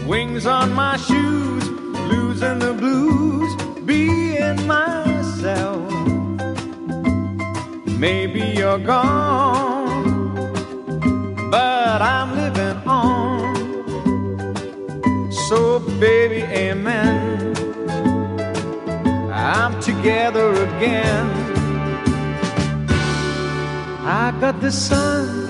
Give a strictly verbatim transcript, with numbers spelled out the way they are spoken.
Wings on my shoes, losing the blues, being myself. Maybe you're gone, but I'm living on. So baby, amen, I'm together again. I got the sun